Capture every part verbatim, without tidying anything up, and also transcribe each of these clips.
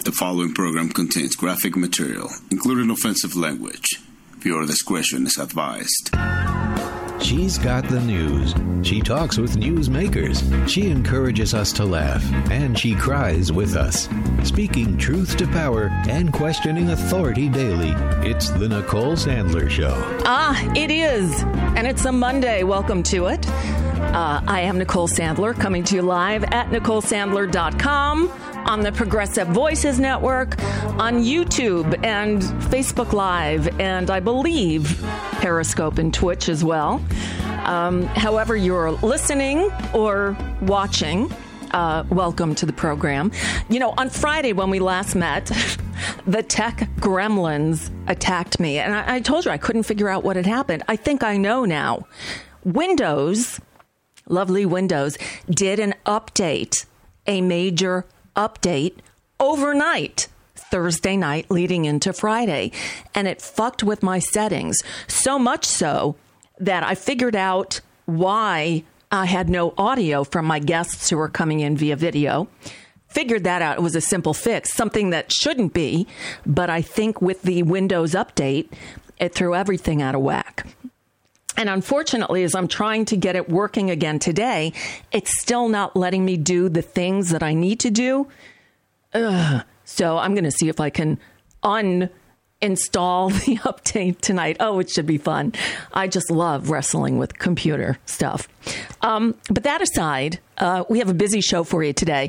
The following program contains graphic material, including offensive language. Viewer discretion is advised. She's got the news. She talks with newsmakers. She encourages us to laugh, and she cries with us. Speaking truth to power and questioning authority daily, it's the Nicole Sandler Show. Ah, it is. And it's a Monday. Welcome to it. Uh, I am Nicole Sandler, coming to you live at nicole sandler dot com, on the Progressive Voices Network, on YouTube and Facebook Live, and I believe Periscope and Twitch as well. Um, however you're listening or watching, uh, welcome to the program. You know, on Friday when we last met, the tech gremlins attacked me, and I, I told you I couldn't figure out what had happened. I think I know now. Windows, lovely Windows, did an update, a major update overnight, Thursday night leading into Friday, and it fucked with my settings so much so that I figured out why I had no audio from my guests who were coming in via video. Figured that out. It was a simple fix, something that shouldn't be, but I think with the Windows update, it threw everything out of whack. And unfortunately, as I'm trying to get it working again today, it's still not letting me do the things that I need to do. Ugh. So I'm going to see if I can uninstall the update tonight. Oh, it should be fun. I just love wrestling with computer stuff. Um, but that aside, uh, we have a busy show for you today.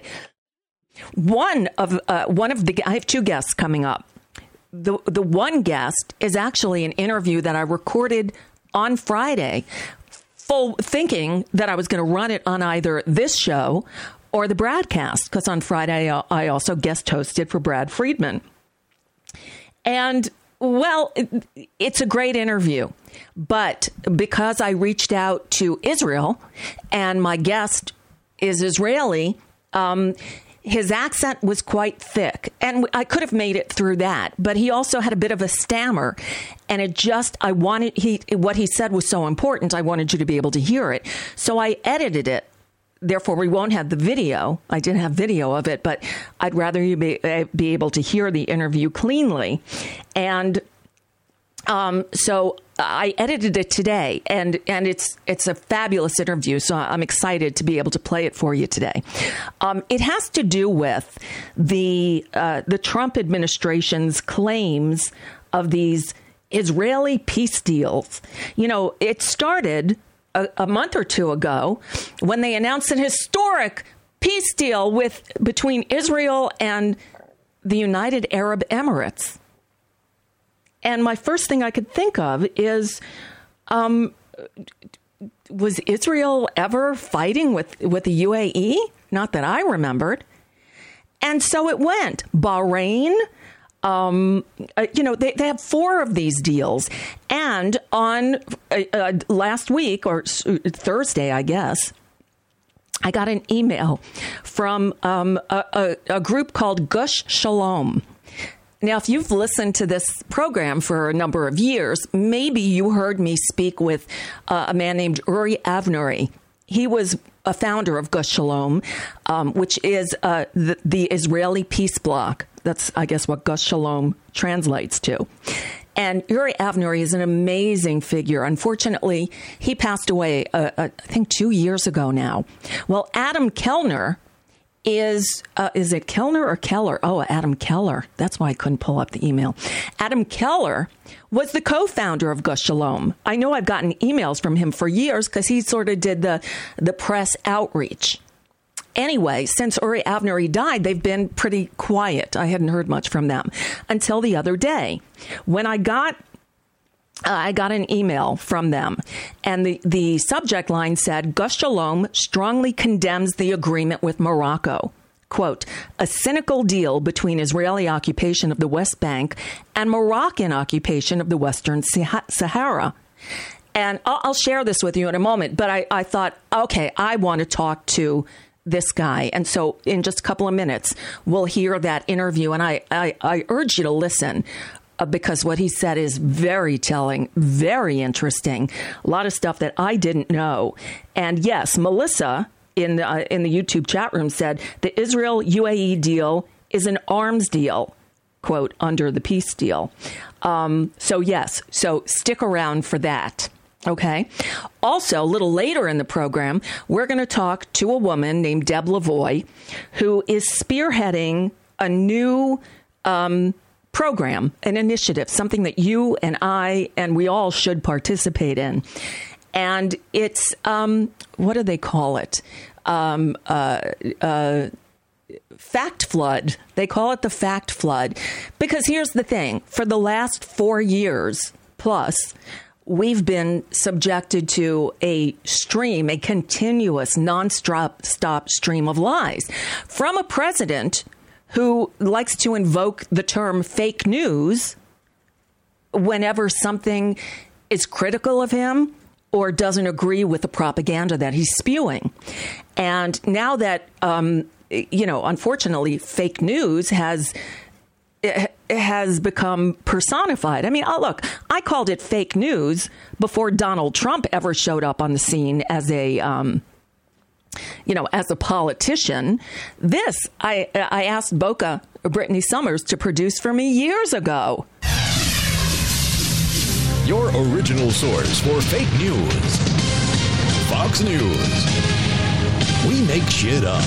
One of uh, one of the I have two guests coming up. The the one guest is actually an interview that I recorded on Friday, full thinking that I was going to run it on either this show or the broadcast, because on Friday I also guest hosted for Brad Friedman. And, well, it, it's a great interview. But because I reached out to Israel and my guest is Israeli, um, his accent was quite thick, and I could have made it through that. But he also had a bit of a stammer, and it just, I wanted, he, what he said was so important, I wanted you to be able to hear it. So I edited it. Therefore, we won't have the video. I didn't have video of it, but I'd rather you be, uh, be able to hear the interview cleanly. And um, so I edited it today, and, and it's it's a fabulous interview, so I'm excited to be able to play it for you today. Um, it has to do with the uh, the Trump administration's claims of these Israeli peace deals. You know, it started a, a month or two ago when they announced an historic peace deal with between Israel and the United Arab Emirates. And my first thing I could think of is, um, was Israel ever fighting with, with the U A E? Not that I remembered. And so it went. Bahrain, um, uh, you know, they, they have four of these deals. And on uh, uh, last week, or Thursday, I guess, I got an email from um, a, a, a group called Gush Shalom. Now, if you've listened to this program for a number of years, maybe you heard me speak with uh, a man named Uri Avneri. He was a founder of Gush Shalom, um, which is uh, the, the Israeli peace bloc. That's, I guess, what Gush Shalom translates to. And Uri Avneri is an amazing figure. Unfortunately, he passed away, uh, uh, I think, two years ago now. Well, Adam Kellner is, uh, is it Kellner or Keller? Oh, Adam Keller. That's why I couldn't pull up the email. Adam Keller was the co-founder of Gush Shalom. I know I've gotten emails from him for years because he sort of did the, the press outreach. Anyway, since Uri Avneri died, they've been pretty quiet. I hadn't heard much from them until the other day when I got Uh, I got an email from them, and the, the subject line said, Gush Shalom strongly condemns the agreement with Morocco. Quote, a cynical deal between Israeli occupation of the West Bank and Moroccan occupation of the Western Sahara. And I'll, I'll share this with you in a moment, but I, I thought, okay, I want to talk to this guy. And so in just a couple of minutes, we'll hear that interview, and I, I, I urge you to listen. Uh, because what he said is very telling, very interesting. A lot of stuff that I didn't know. And yes, Melissa in the, uh, in the YouTube chat room said the Israel U A E deal is an arms deal, quote, under the peace deal. Um, so, yes, so stick around for that. OK. Also, a little later in the program, we're going to talk to a woman named Deb Lavoie, who is spearheading a new um, program, an initiative, something that you and I and we all should participate in. And it's um, what do they call it? Um, uh, uh, fact flood. They call it the fact flood, because here's the thing. For the last four years plus, we've been subjected to a stream, a continuous, nonstop stop stream of lies from a president who likes to invoke the term fake news whenever something is critical of him or doesn't agree with the propaganda that he's spewing. And now that, um, you know, unfortunately, fake news has it has become personified. I mean, oh, look, I called it fake news before Donald Trump ever showed up on the scene as a, um, you know, as a politician. This, I, I asked Boca Brittany Summers to produce for me years ago. Your original source for fake news. Fox News. We make shit up.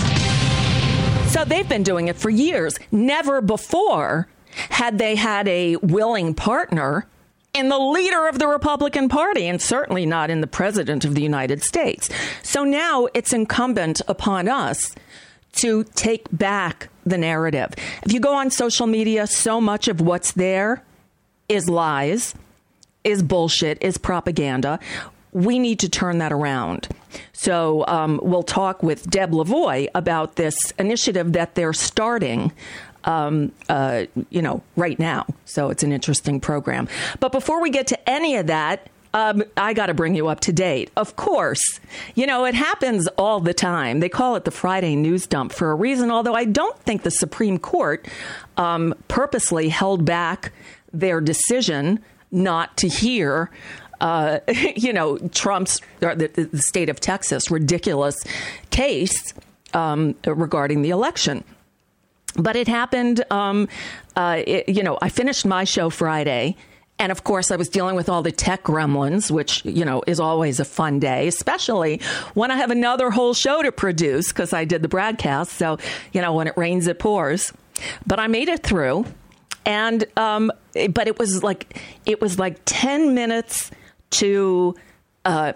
So they've been doing it for years. Never before had they had a willing partner in the leader of the Republican Party, and certainly not in the president of the United States. So now it's incumbent upon us to take back the narrative. If you go on social media, so much of what's there is lies, is bullshit, is propaganda. We need to turn that around. So um, we'll talk with Deb Lavoie about this initiative that they're starting, um, uh, you know, right now. So it's an interesting program. But before we get to any of that, um, I got to bring you up to date. Of course, you know, it happens all the time. They call it the Friday news dump for a reason, although I don't think the Supreme Court um, purposely held back their decision not to hear Uh, you know, Trump's, or the, the state of Texas, ridiculous case um, regarding the election. But it happened, um, uh, it, you know, I finished my show Friday. And of course, I was dealing with all the tech gremlins, which, you know, is always a fun day, especially when I have another whole show to produce because I did the broadcast. So, you know, when it rains, it pours. But I made it through. And um, but it was like it was like ten minutes to uh,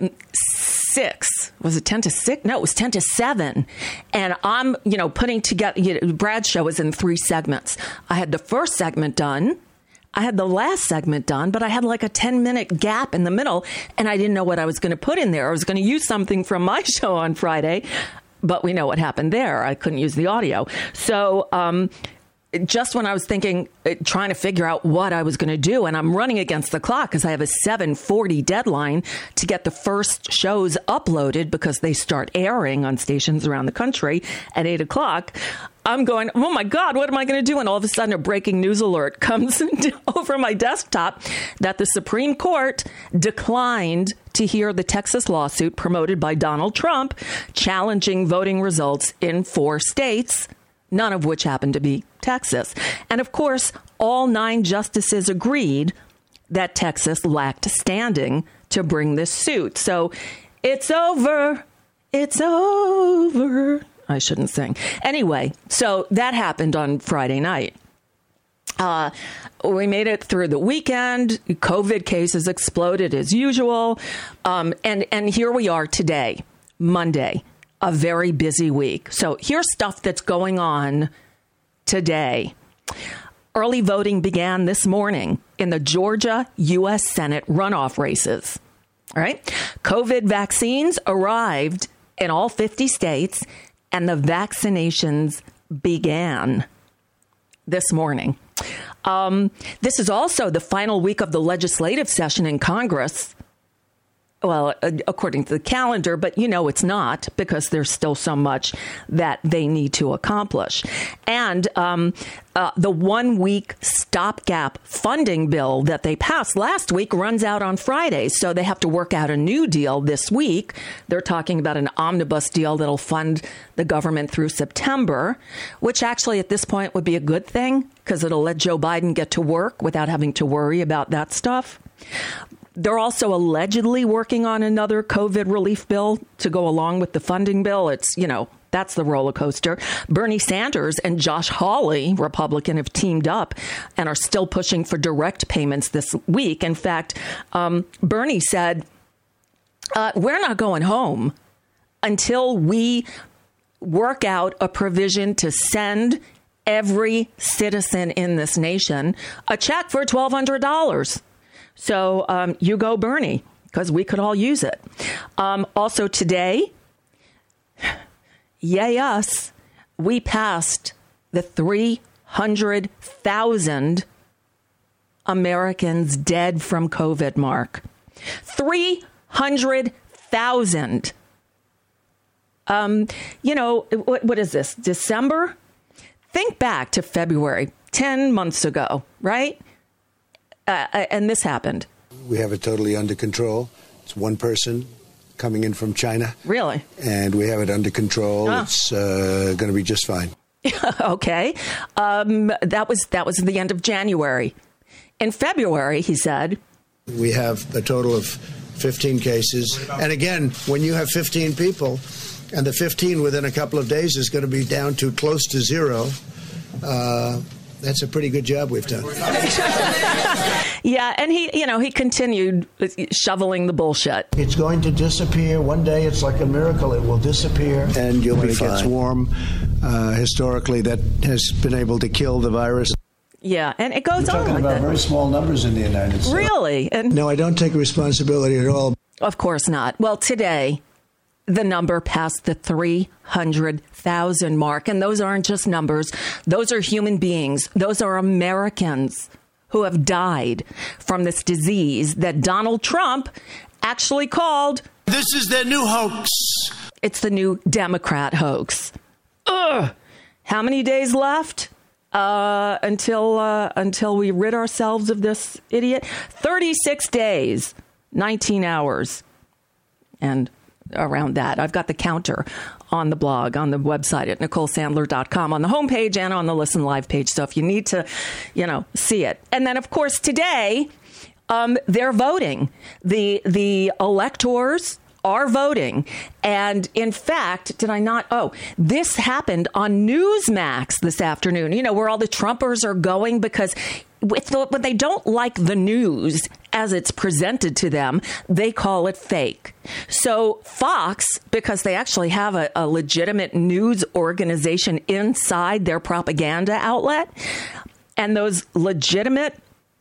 six. Was it ten to six? No, it was ten to seven. And I'm, you know, putting together, you know, Brad's show is in three segments. I had the first segment done. I had the last segment done, but I had like a ten minute gap in the middle and I didn't know what I was going to put in there. I was going to use something from my show on Friday, but we know what happened there. I couldn't use the audio. So, um, just when I was thinking, trying to figure out what I was going to do, and I'm running against the clock because I have a seven forty deadline to get the first shows uploaded because they start airing on stations around the country at eight o'clock. I'm going, oh, my God, what am I going to do? And all of a sudden, a breaking news alert comes over my desktop that the Supreme Court declined to hear the Texas lawsuit promoted by Donald Trump challenging voting results in four states, none of which happened to be Texas. And of course, all nine justices agreed that Texas lacked standing to bring this suit. So it's over. It's over. I shouldn't sing. Anyway, so that happened on Friday night. Uh, we made it through the weekend. COVID cases exploded as usual. Um, and, and here we are today, Monday. A very busy week. So here's stuff that's going on today. Early voting began this morning in the Georgia U S Senate runoff races. All right. COVID vaccines arrived in all fifty states and the vaccinations began this morning. Um, this is also the final week of the legislative session in Congress. Well, according to the calendar, but you know it's not, because there's still so much that they need to accomplish. And um, uh, the one-week stopgap funding bill that they passed last week runs out on Friday, so they have to work out a new deal this week. They're talking about an omnibus deal that'll fund the government through September, which actually at this point would be a good thing, because it'll let Joe Biden get to work without having to worry about that stuff. They're also allegedly working on another COVID relief bill to go along with the funding bill. It's, you know, that's the roller coaster. Bernie Sanders and Josh Hawley, Republican, have teamed up and are still pushing for direct payments this week. In fact, um, Bernie said, uh, we're not going home until we work out a provision to send every citizen in this nation a check for twelve hundred dollars. So um, you go, Bernie, because we could all use it. Um, also today, yay us, we passed the three hundred thousand Americans dead from COVID mark. three hundred thousand. Um, you know, what, what is this, December? Think back to February, ten months ago, right? Uh, and this happened. We have it totally under control. It's one person coming in from China. Really? And we have it under control. Oh. It's uh, going to be just fine. Okay. Um, that was that was the end of January. In February, he said, we have a total of fifteen cases. And again, when you have fifteen people, and the fifteen within a couple of days is going to be down to close to zero, uh, that's a pretty good job we've done. Yeah, and he, you know, he continued shoveling the bullshit. It's going to disappear. One day, it's like a miracle. It will disappear. And you'll when be it fine. Gets warm, uh, historically, that has been able to kill the virus. Yeah, and it goes We're on talking like about that. Very small numbers in the United States. Really? And no, I don't take responsibility at all. Of course not. Well, today, the number passed the three hundred thousand mark. And those aren't just numbers. Those are human beings. Those are Americans who have died from this disease that Donald Trump actually called, this is their new hoax. It's the new Democrat hoax. Ugh. How many days left uh, until uh, until we rid ourselves of this idiot? thirty-six days, nineteen hours. And around that, I've got the counter on the blog, on the website at Nicole Sandler dot com, on the homepage and on the Listen Live page. So if you need to, you know, see it. And then, of course, today, um, they're voting. The the electors are voting. And in fact, did I not? Oh, this happened on Newsmax this afternoon, you know, where all the Trumpers are going, because with the, when they don't like the news as it's presented to them, they call it fake. So Fox, because they actually have a, a legitimate news organization inside their propaganda outlet, and those legitimate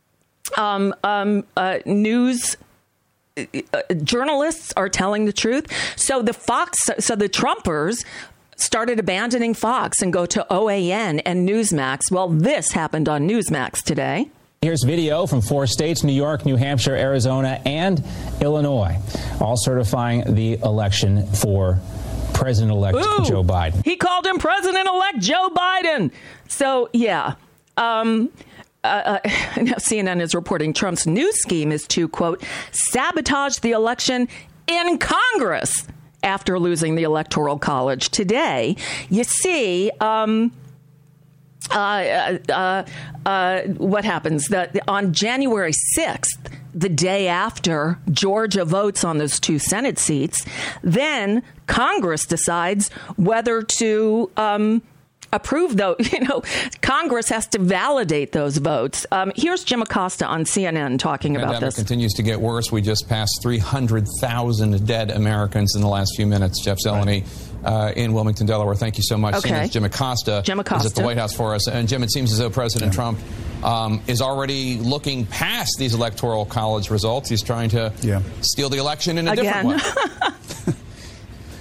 um, um, uh, news uh, journalists are telling the truth. So the Fox, so the Trumpers started abandoning Fox and go to O A N and Newsmax. Well, this happened on Newsmax today. Here's video from four states, New York, New Hampshire, Arizona, and Illinois, all certifying the election for President-elect Ooh, Joe Biden. He called him President-elect Joe Biden. So, yeah. Um, uh, uh, now C N N is reporting Trump's new scheme is to, quote, sabotage the election in Congress after losing the Electoral College today. You see, um, uh, uh, uh, what happens? That on January sixth, the day after Georgia votes on those two Senate seats, then Congress decides whether to um, approve those. You know, Congress has to validate those votes. Um, here's Jim Acosta on C N N talking about this. The pandemic continues to get worse. We just passed three hundred thousand dead Americans in the last few minutes. Jeff Zeleny uh, in Wilmington, Delaware. Thank you so much. Okay. C N N's Jim Acosta, Jim Acosta is at the White House for us. And Jim, it seems as though President yeah. Trump um, is already looking past these Electoral College results. He's trying to yeah. steal the election in a Again. different way.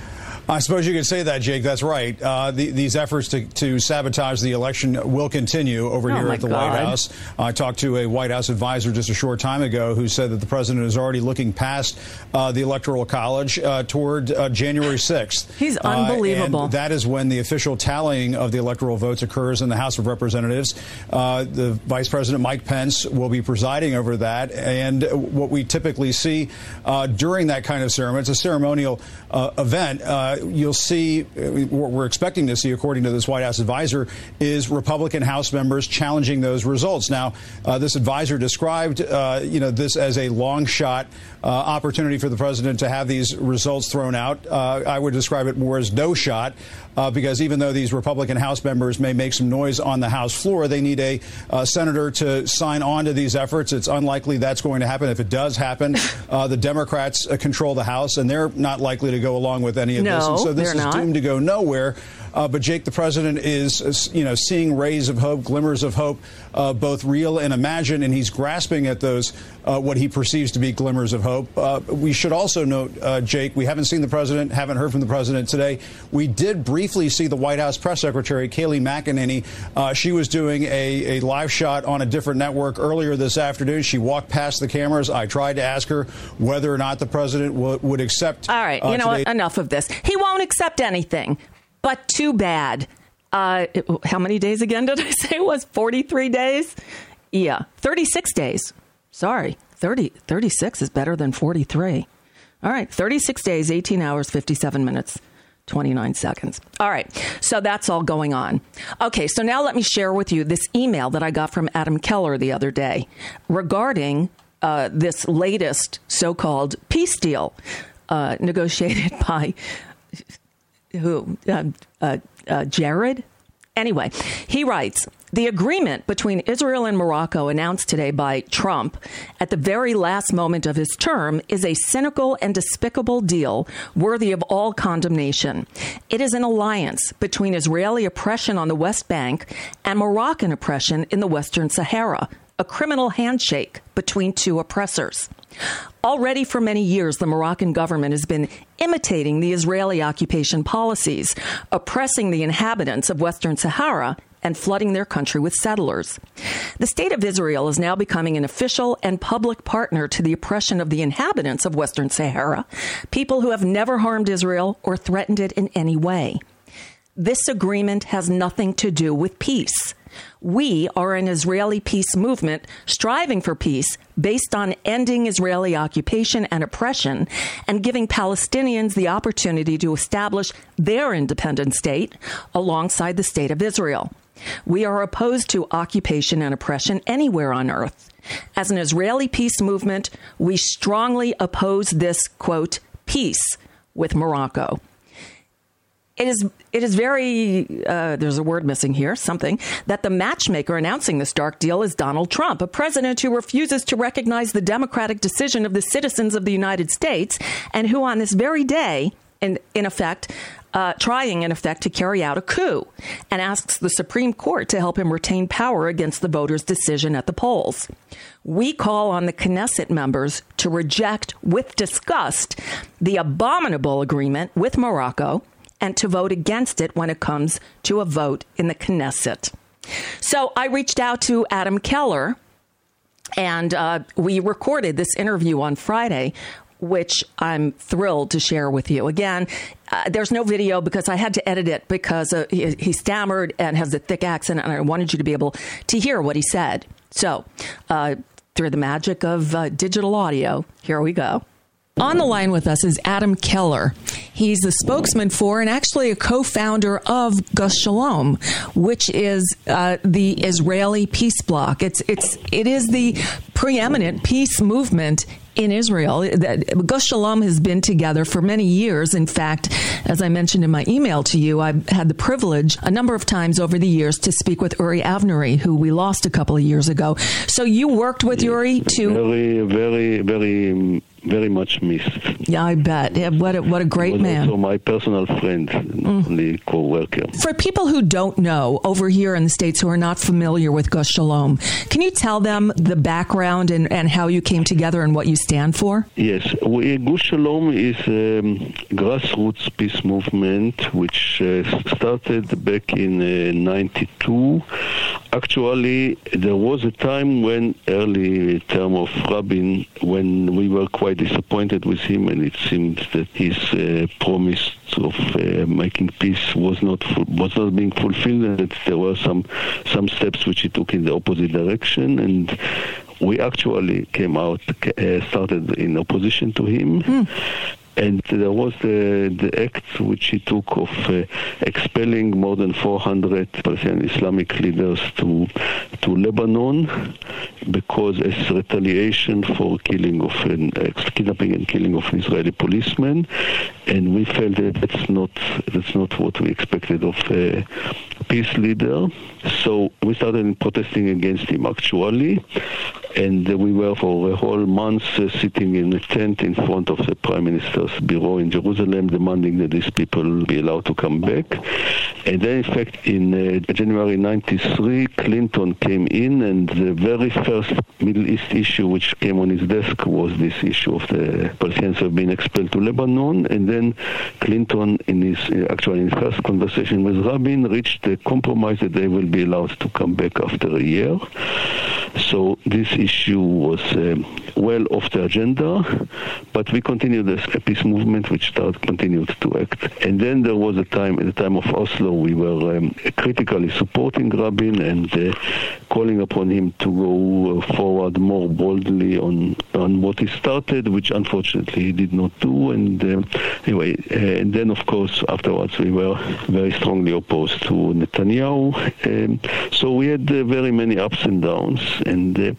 I suppose you could say that, Jake. That's right. Uh, the, these efforts to, to sabotage the election will continue over oh here at the God. White House. I talked to a White House advisor just a short time ago who said that the president is already looking past uh, the Electoral College uh, toward uh, January sixth. He's unbelievable. Uh, and that is when the official tallying of the electoral votes occurs in the House of Representatives. Uh, the Vice President Mike Pence will be presiding over that. And what we typically see uh, during that kind of ceremony, it's a ceremonial uh, event, uh, you'll see, what we're expecting to see, according to this White House advisor, is Republican House members challenging those results. Now, uh, this advisor described, uh, you know, this as a long shot uh, opportunity for the president to have these results thrown out. Uh, I would describe it more as no shot, uh, because even though these Republican House members may make some noise on the House floor, they need a uh, senator to sign on to these efforts. It's unlikely that's going to happen. If it does happen, uh, the Democrats uh, control the House, and they're not likely to go along with any of no, this. And so this they're is not. doomed to go nowhere. Uh, but, Jake, the president is, you know, seeing rays of hope, glimmers of hope, uh, both real and imagined, and he's grasping at those, uh, what he perceives to be glimmers of hope. Uh, we should also note, uh, Jake, we haven't seen the president, haven't heard from the president today. We did briefly see the White House press secretary, Kayleigh McEnany. Uh, she was doing a, a live shot on a different network earlier this afternoon. She walked past the cameras. I tried to ask her whether or not the president w- would accept. All right, uh, you know today- what? Enough of this. He won't accept anything. But too bad. Uh, it, how many days again did I say it was? forty-three days? Yeah, thirty-six days. Sorry, thirty, thirty-six is better than forty-three. All right, thirty-six days, eighteen hours, fifty-seven minutes, twenty-nine seconds. All right, so that's all going on. Okay, so now let me share with you this email that I got from Adam Keller the other day regarding uh, this latest so-called peace deal uh, negotiated by... Who? Uh, uh, uh, Jared? Anyway, he writes, the agreement between Israel and Morocco announced today by Trump at the very last moment of his term is a cynical and despicable deal worthy of all condemnation. It is an alliance between Israeli oppression on the West Bank and Moroccan oppression in the Western Sahara, a criminal handshake between two oppressors. Already for many years, the Moroccan government has been imitating the Israeli occupation policies, oppressing the inhabitants of Western Sahara and flooding their country with settlers. The state of Israel is now becoming an official and public partner to the oppression of the inhabitants of Western Sahara, people who have never harmed Israel or threatened it in any way. This agreement has nothing to do with peace. We are an Israeli peace movement striving for peace based on ending Israeli occupation and oppression and giving Palestinians the opportunity to establish their independent state alongside the state of Israel. We are opposed to occupation and oppression anywhere on earth. As an Israeli peace movement, we strongly oppose this, quote, peace with Morocco. It is it is very, uh, there's a word missing here, something, that the matchmaker announcing this dark deal is Donald Trump, a president who refuses to recognize the democratic decision of the citizens of the United States and who on this very day, in, in effect, uh, trying in effect to carry out a coup and asks the Supreme Court to help him retain power against the voters' decision at the polls. We call on the Knesset members to reject with disgust the abominable agreement with Morocco and to vote against it when it comes to a vote in the Knesset. So I reached out to Adam Keller, and uh, we recorded this interview on Friday, which I'm thrilled to share with you. Again, uh, there's no video because I had to edit it because uh, he, he stammered and has a thick accent, and I wanted you to be able to hear what he said. So uh, through the magic of uh, digital audio, here we go. On the line with us is Adam Keller. He's the spokesman for and actually a co-founder of Gush Shalom, which is uh, the Israeli peace bloc. It's it's it is the preeminent peace movement in Israel. Gush Shalom has been together for many years. In fact, as I mentioned in my email to you, I've had the privilege a number of times over the years to speak with Uri Avnery, who we lost a couple of years ago. So you worked with Uri to... Very, very, very very much missed. Yeah, I bet. Yeah, what a, what a great he was man. Also my personal friend, not mm. only co-worker. For people who don't know, over here in the States who are not familiar with Gush Shalom, can you tell them the background and, and how you came together and what you stand for? Yes. We, Gush Shalom is a grassroots peace movement which uh, started back in uh, ninety-two. Actually, there was a time when, early term of Rabin, when we were quite disappointed with him, and it seemed that his uh, promise of uh, making peace was not fu- was not being fulfilled, and that there were some some steps which he took in the opposite direction, and we actually came out, uh, started in opposition to him. Mm. And there was the, the act which he took of uh, expelling more than four hundred Palestinian Islamic leaders to to Lebanon because as retaliation for killing of an uh, kidnapping and killing of an Israeli policeman. And we felt that that's not that's not what we expected of a peace leader. So we started protesting against him actually. And uh, we were for a whole month uh, sitting in a tent in front of the Prime Minister's bureau in Jerusalem, demanding that these people be allowed to come back. And then, in fact, in uh, January ninety-three, Clinton came in, and the very first Middle East issue which came on his desk was this issue of the Palestinians have been expelled to Lebanon. And then Clinton, in his uh, actually in his first conversation with Rabin, reached a compromise that they will be allowed to come back after a year. So this issue was um, well off the agenda, but we continued as a peace movement which started, continued to act. And then there was a time, at the time of Oslo, we were um, critically supporting Rabin and uh, calling upon him to go uh, forward more boldly on, on what he started, which unfortunately he did not do. And uh, anyway, uh, and then of course afterwards we were very strongly opposed to Netanyahu. Um, so we had uh, very many ups and downs. And uh,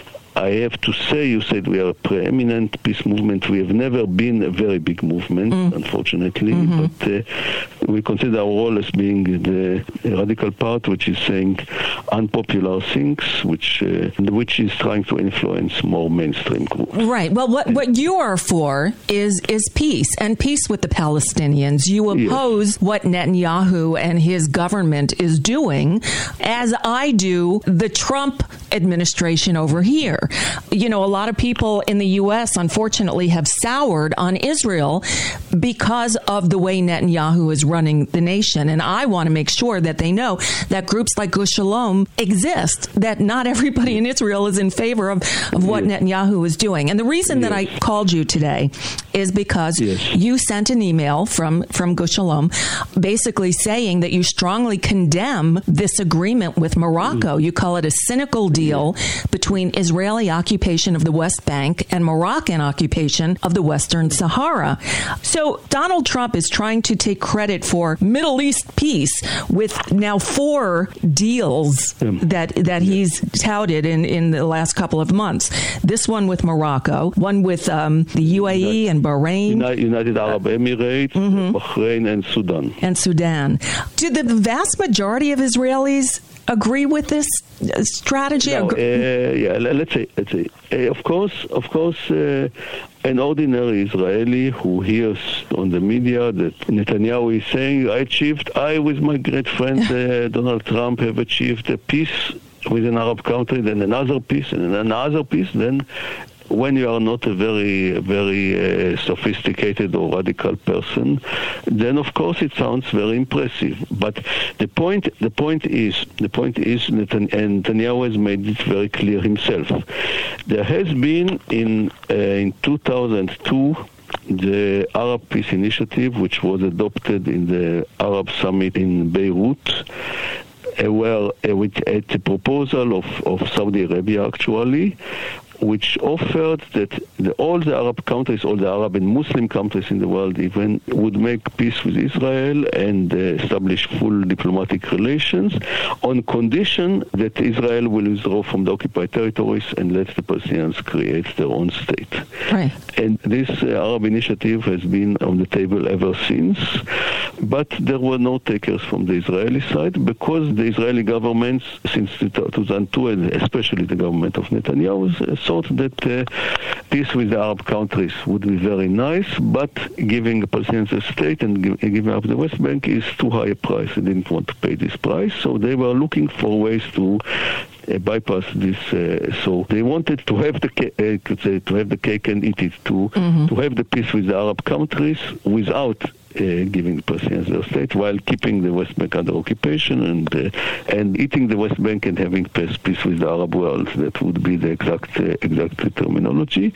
I have to say, you said we are a preeminent peace movement. We have never been a very big movement, mm. unfortunately, mm-hmm. but uh, we consider our role as being the radical part, which is saying unpopular things, which uh, which is trying to influence more mainstream groups. Right. Well, what what you are for is is peace, and peace with the Palestinians. You oppose yes. what Netanyahu and his government is doing, as I do the Trump administration over here. You know, a lot of people in the U S, unfortunately, have soured on Israel because of the way Netanyahu is running the nation. And I want to make sure that they know that groups like Gush Shalom exist, that not everybody in Israel is in favor of, of what yes. Netanyahu is doing. And the reason yes. that I called you today is because yes. you sent an email from, from Gush Shalom basically saying that you strongly condemn this agreement with Morocco. Mm. You call it a cynical deal yes. between Israel occupation of the West Bank and Moroccan occupation of the Western Sahara. So Donald Trump is trying to take credit for Middle East peace with now four deals um, that that he's touted in, in the last couple of months. This one with Morocco, one with um, the U A E and Bahrain. United Arab Emirates, mm-hmm. Bahrain and Sudan. And Sudan. Do the vast majority of Israelis agree with this strategy? No, uh, yeah, let's say, let's say, uh, of course, of course, uh, an ordinary Israeli who hears on the media that Netanyahu is saying, I achieved, I with my great friend uh, Donald Trump have achieved a peace with an Arab country, then another peace, and another peace, then when you are not a very, very uh, sophisticated or radical person, then of course it sounds very impressive. But the point, the point is, the point is, and Netanyahu has made it very clear himself. There has been in uh, in two thousand two the Arab Peace Initiative, which was adopted in the Arab Summit in Beirut. Uh, well, uh, with, at the proposal of, of Saudi Arabia, actually, which offered that the, all the Arab countries, all the Arab and Muslim countries in the world even, would make peace with Israel and uh, establish full diplomatic relations on condition that Israel will withdraw from the occupied territories and let the Palestinians create their own state. Right. And this uh, Arab initiative has been on the table ever since, but there were no takers from the Israeli side because the Israeli government, since two thousand two, and especially the government of Netanyahu, thought that uh, peace with the Arab countries would be very nice, but giving the Palestinians a state and give, giving up the West Bank is too high a price. They didn't want to pay this price, so they were looking for ways to uh, bypass this. Uh, so they wanted to have the ca- uh, could say, to have the cake and eat it, to mm-hmm. to have the peace with the Arab countries without Uh, giving the Palestinians their state, while keeping the West Bank under occupation and uh, and eating the West Bank and having peace, peace with the Arab world. That would be the exact uh, exact terminology.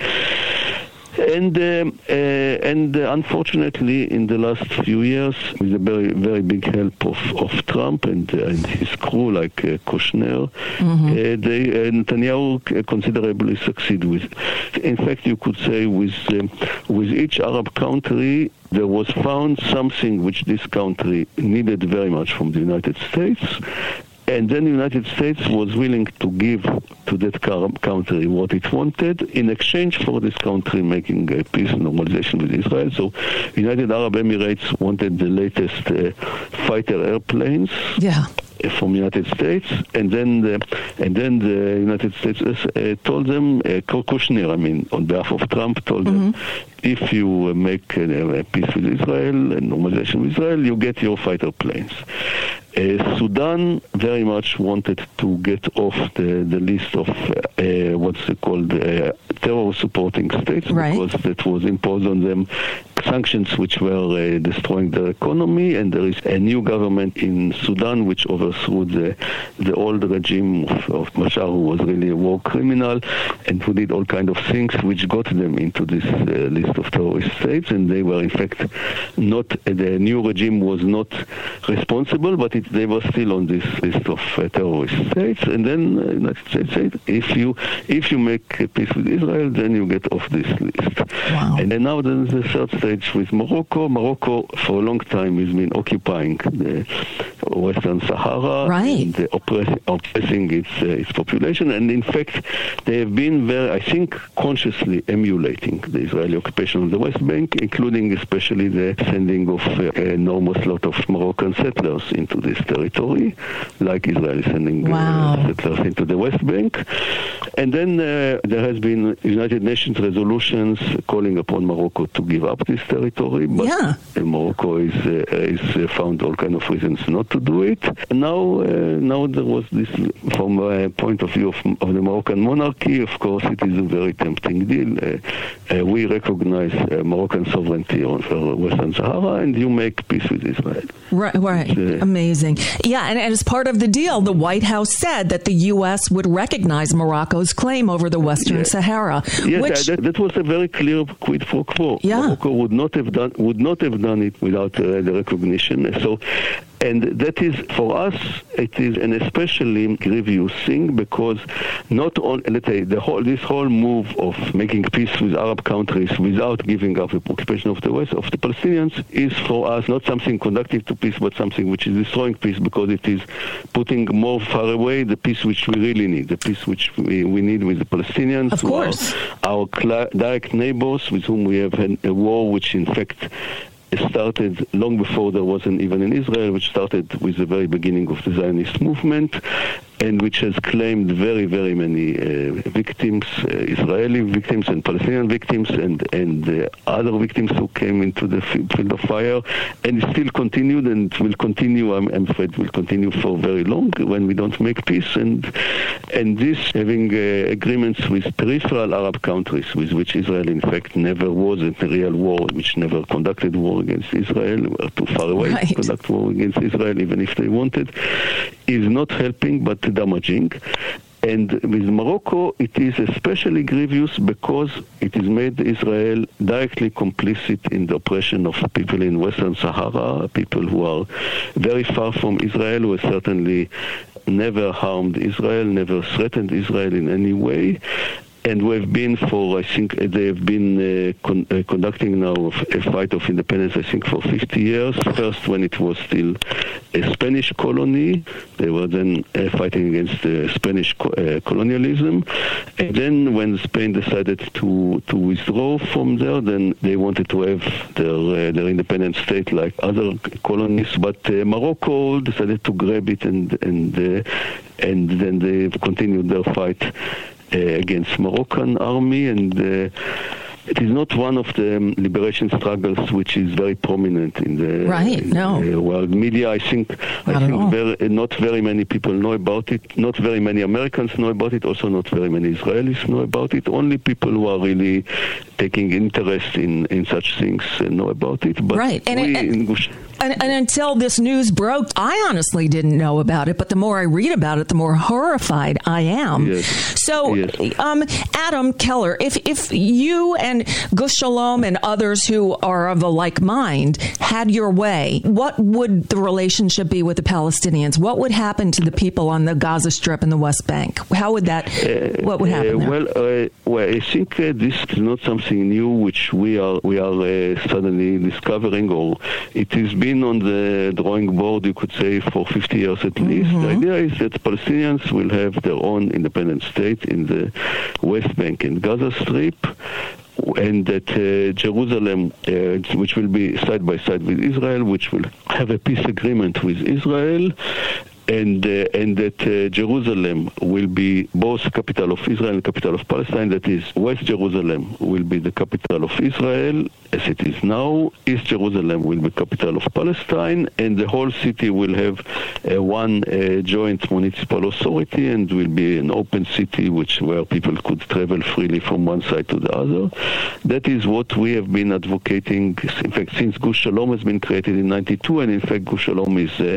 And um, uh, and uh, unfortunately, in the last few years, with a very very big help of, of Trump and, uh, and his crew like uh, Kushner, mm-hmm. uh, they uh, Netanyahu considerably succeed with. In fact, you could say with um, with each Arab country, there was found something which this country needed very much from the United States. And then the United States was willing to give to that country what it wanted in exchange for this country making a peace and normalization with Israel. So United Arab Emirates wanted the latest uh, fighter airplanes. Yeah. From the United States, and then the, and then the United States uh, told them, uh, Kushner, I mean, on behalf of Trump, told mm-hmm. them, if you uh, make uh, a peace with Israel and normalization with Israel, you get your fighter planes. Uh, Sudan very much wanted to get off the, the list of uh, uh, what's called uh, terror-supporting states, right. because that was imposed on them sanctions which were uh, destroying their economy, and there is a new government in Sudan which overthrew the, the old regime of, of Bashar, who was really a war criminal and who did all kinds of things which got them into this uh, list of terrorist states, and they were in fact not, uh, the new regime was not responsible, but it, they were still on this list of uh, terrorist states. And then the uh, United States said, if you if you make peace with Israel, then you get off this list. Wow. And then now there's the third stage with Morocco. Morocco for a long time has been occupying the Western Sahara, right. and uh, oppress, oppressing its uh, its population, and in fact they have been very, I think, consciously emulating the Israeli occupation of the West Bank, including especially the sending of uh, an enormous lot of Moroccan settlers into this territory, like Israel is sending wow. uh, settlers into the West Bank. And then uh, there has been United Nations resolutions calling upon Morocco to give up this territory, but yeah. Morocco is uh, is uh, found all kind of reasons not to do it. And now, uh, now there was this, from a point of view of, of the Moroccan monarchy, of course, it is a very tempting deal. Uh, uh, we recognize uh, Moroccan sovereignty on Western Sahara, and you make peace with Israel. Right, right. Uh, Amazing. Yeah, and, and as part of the deal, the White House said that the U S would recognize Morocco's claim over the Western yeah. Sahara. Yes, which... that, that was a very clear quid pro quo. Yeah. Morocco would not have done would not have done it without uh, the recognition. So. And that is, for us, it is an especially grievous thing, because not only, let's say, the whole, this whole move of making peace with Arab countries without giving up the occupation of the West, of the Palestinians, is for us not something conducive to peace, but something which is destroying peace, because it is putting more far away the peace which we really need, the peace which we, we need with the Palestinians, of course. Who are our cl- direct neighbors, with whom we have had a war which, in fact, started long before there was an, even in Israel, which started with the very beginning of the Zionist movement, and which has claimed very, very many uh, victims, uh, Israeli victims and Palestinian victims, and, and uh, other victims who came into the field of fire, and it still continued and will continue, I'm, I'm afraid, will continue for very long when we don't make peace. And and this, having uh, agreements with peripheral Arab countries, with which Israel, in fact, never was in a real war, which never conducted war against Israel, were too far away right. to conduct war against Israel, even if they wanted, is not helping, but damaging. And with Morocco, it is especially grievous because it has made Israel directly complicit in the oppression of people in Western Sahara, people who are very far from Israel, who have certainly never harmed Israel, never threatened Israel in any way. And we have been for, I think, they have been uh, con- uh, conducting now a fight of independence, I think, for fifty years. First, when it was still a Spanish colony, they were then uh, fighting against uh, Spanish co- uh, colonialism. And then when Spain decided to, to withdraw from there, then they wanted to have their, uh, their independent state like other colonies. But uh, Morocco decided to grab it, and, and, uh, and then they continued their fight uh, against Moroccan army, and uh, it is not one of the um, liberation struggles which is very prominent in the, right, in no. the world media. I think, not I think very, not very many people know about it. Not very many Americans know about it. Also, not very many Israelis know about it. Only people who are really taking interest in, in such things uh, know about it. But right, and, we it, and, in Gush- and, and until this news broke, I honestly didn't know about it. But the more I read about it, the more horrified I am. Yes. So, yes. Um, Adam Keller, if if you and Gush Shalom and others who are of a like mind had your way, what would the relationship be with the Palestinians? What would happen to the people on the Gaza Strip and the West Bank? How would that? Uh, what would happen uh, there? Well, uh, well, I think uh, this is not something new which we are we are uh, suddenly discovering, or it has been on the drawing board, you could say, for fifty years at least. Mm-hmm. The idea is that Palestinians will have their own independent state in the West Bank and Gaza Strip, and that uh, Jerusalem, uh, which will be side by side with Israel, which will have a peace agreement with Israel, and uh, and that uh, Jerusalem will be both the capital of Israel and the capital of Palestine. That is, West Jerusalem will be the capital of Israel, as it is now. East Jerusalem will be capital of Palestine, and the whole city will have uh, one uh, joint municipal authority, and will be an open city, which where people could travel freely from one side to the other. That is what we have been advocating. In fact, since Gush Shalom has been created in ninety-two, and in fact, Gush Shalom is Uh,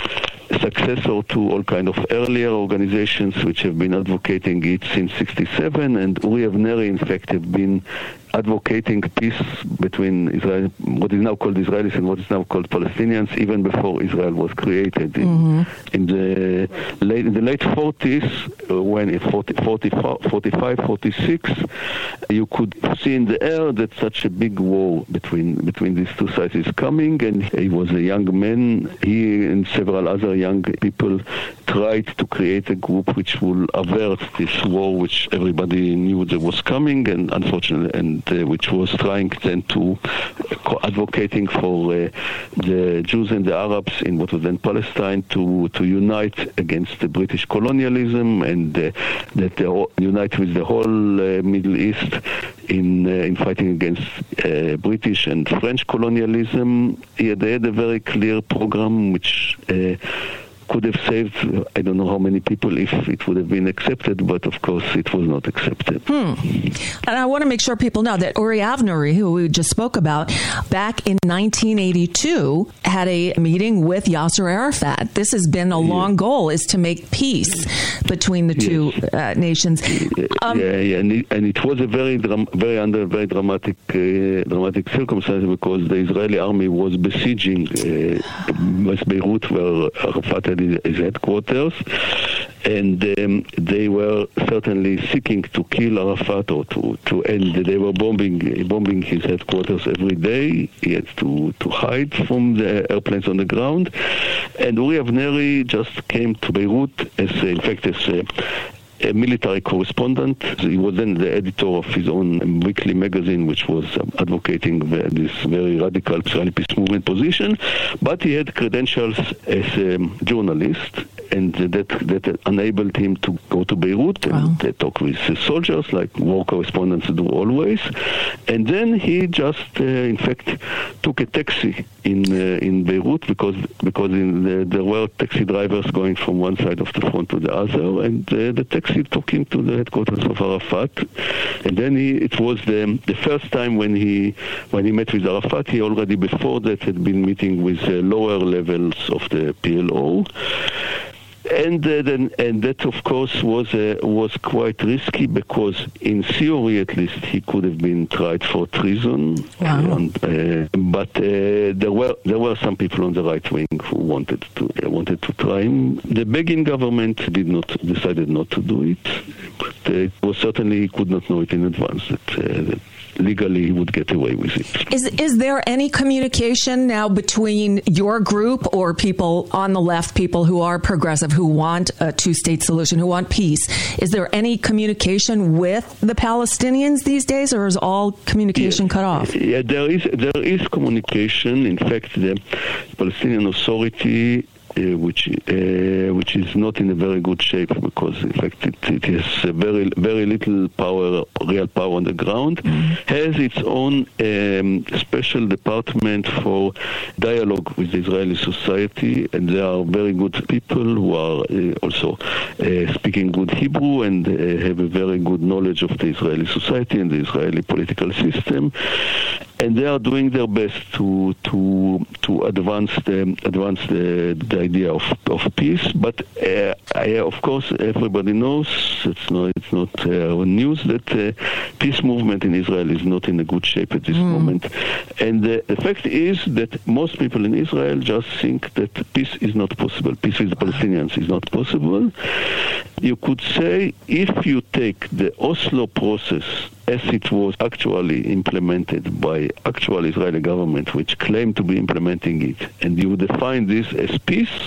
successor to all kind of earlier organizations which have been advocating it since sixty-seven, and Uri Avneri, in fact, have been advocating peace between Israel, what is now called Israelis and what is now called Palestinians, even before Israel was created. In, mm-hmm. in the late in the late forties, uh, when in forty, forty-five, forty-six, you could see in the air that such a big war between between these two sides is coming, and he was a young man. He and several other young people tried to create a group which will avert this war, which everybody knew that was coming, and unfortunately, and uh, which was trying then to uh, advocating for uh, the Jews and the Arabs in what was then Palestine to to unite against the British colonialism, and uh, that they unite with the whole uh, Middle East in uh, in fighting against uh, British and French colonialism. Yeah, they had a very clear program which Uh, could have saved, I don't know how many people if it would have been accepted, but of course it was not accepted. Hmm. And I want to make sure people know that Uri Avneri, who we just spoke about, back in nineteen eighty-two, had a meeting with Yasser Arafat. This has been a long yeah. goal, is to make peace between the two yes. uh, nations. Um, yeah, yeah, and it, and it was a very, dram- very under very dramatic, uh, dramatic circumstance, because the Israeli army was besieging uh, West Beirut, where Arafat had his headquarters, and um, they were certainly seeking to kill Arafat or to, to end. They were bombing bombing his headquarters every day. He had to, to hide from the airplanes on the ground. And Uri Avneri just came to Beirut as, in fact, as a, a military correspondent. He was then the editor of his own weekly magazine, which was advocating this very radical Israeli peace movement position. But he had credentials as a journalist, and that that enabled him to go to Beirut and wow. talk with soldiers, like war correspondents do always. And then he just, uh, in fact, took a taxi in uh, in Beirut, because because in the, there were taxi drivers going from one side of the front to the other, and uh, the taxi took him to the headquarters of Arafat. And then he, it was the the first time when he when he met with Arafat. He already before that had been meeting with uh, lower levels of the P L O. And uh, then, and that of course was uh, was quite risky, because in theory at least he could have been tried for treason. Wow. And, uh, but uh, there were there were some people on the right wing who wanted to uh, wanted to try him. The Begin government did not decided not to do it, but uh, it was certainly he could not know it in advance that. Uh, that legally he would get away with it. Is is there any communication now between your group or people on the left, people who are progressive, who want a two-state solution, who want peace? Is there any communication with the Palestinians these days, or is all communication yeah, cut off? Yeah, there is there is communication. In fact, the Palestinian Authority uh, which uh, which is not in a very good shape because, in fact, it, it has a very very little power, real power on the ground, mm-hmm. has its own um, special department for dialogue with the Israeli society, and they are very good people who are uh, also uh, speaking good Hebrew and uh, have a very good knowledge of the Israeli society and the Israeli political system, and they are doing their best to to to advance the advance the, the idea of, of peace. But uh, I, of course, everybody knows it's not it's not uh, news that uh, peace movement in Israel is not in a good shape at this mm. moment, and the, the fact is that most people in Israel just think that peace is not possible. Peace with the Palestinians is not possible. You could say if you take the Oslo process as it was actually implemented by actual Israeli government, which claimed to be implementing it, and you define this as peace,